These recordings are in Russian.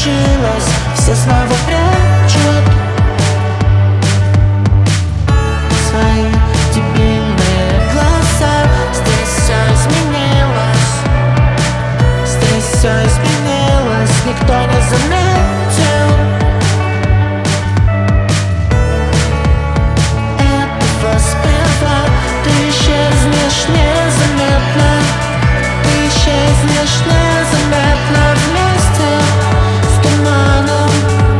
случилось, все снова прячут свои дебильные глаза. Здесь все изменилось, здесь все изменилось, никто не заметил этого сперва. Ты исчезнешь незаметно, ты исчезнешь незаметно вместе с туманом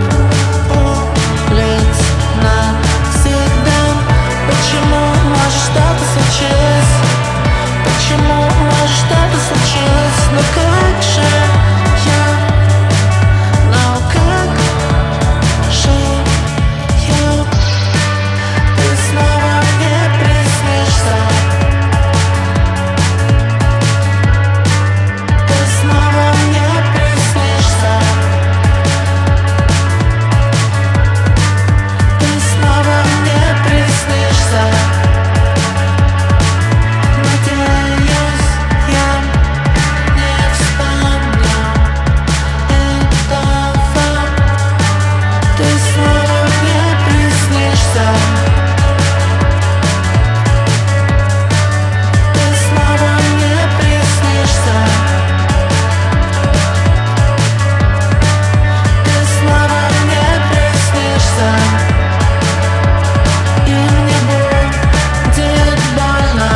улиц навсегда. Почему может что-то случилось? Почему может что-то случилось? Но как же я? Но как же я? Ты снова мне приснишься, ты снова мне приснишься, ты снова мне приснишься. Надеюсь, я не вспомню этого. Ты снова мне приснишься, ты снова мне приснишься, ты снова мне приснишься. И мне будет больно,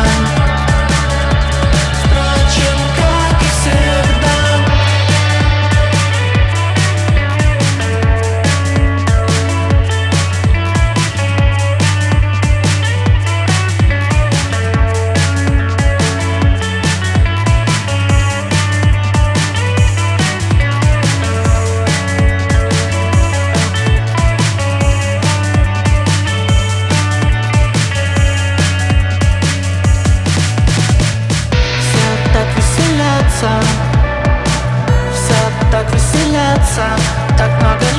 впрочем, как и всегда. Все так веселятся, все так веселятся, так много